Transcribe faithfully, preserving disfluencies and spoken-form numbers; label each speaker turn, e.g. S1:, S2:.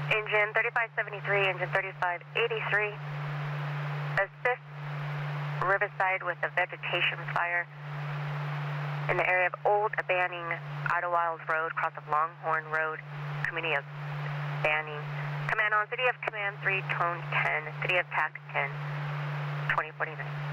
S1: Engine thirty-five seventy-three, engine thirty-five eighty-three. Assist Riverside with a vegetation fire in the area of Old Banning, Idlewild Road, cross of Longhorn Road, community of Banning. Command on City of Command three, tone ten, City of T A C ten, twenty forty-nine.